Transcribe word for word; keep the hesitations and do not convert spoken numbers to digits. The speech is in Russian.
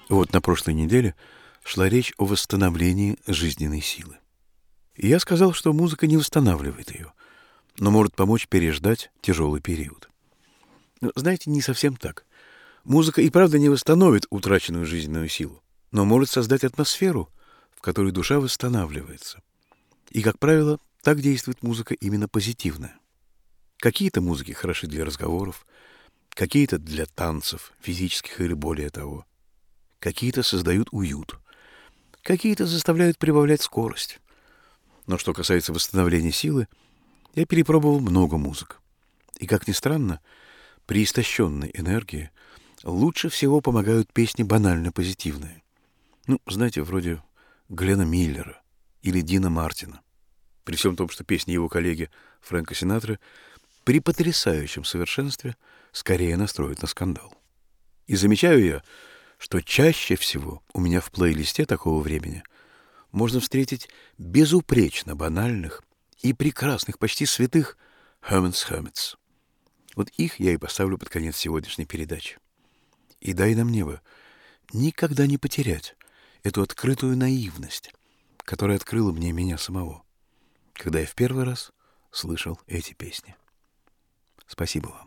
Вот на прошлой неделе шла речь о восстановлении жизненной силы. И я сказал, что музыка не восстанавливает ее, но может помочь переждать тяжелый период. Но, знаете, не совсем так. Музыка и правда не восстановит утраченную жизненную силу, но может создать атмосферу, в которой душа восстанавливается. И, как правило, так действует музыка именно позитивная. Какие-то музыки хороши для разговоров, какие-то для танцев, физических или более того. Какие-то создают уют, какие-то заставляют прибавлять скорость. Но что касается восстановления силы, я перепробовал много музык. И, как ни странно, при истощенной энергии лучше всего помогают песни банально позитивные. Ну, знаете, вроде Глена Миллера или Дина Мартина. При всем том, что песни его коллеги Фрэнка Синатры при потрясающем совершенстве скорее настроят на скандал. И замечаю я, что чаще всего у меня в плейлисте такого времени можно встретить безупречно банальных и прекрасных, почти святых Herman's Hermits. Вот их я и поставлю под конец сегодняшней передачи. И дай нам небо никогда не потерять эту открытую наивность, которая открыла мне меня самого, когда я в первый раз слышал эти песни. Спасибо вам.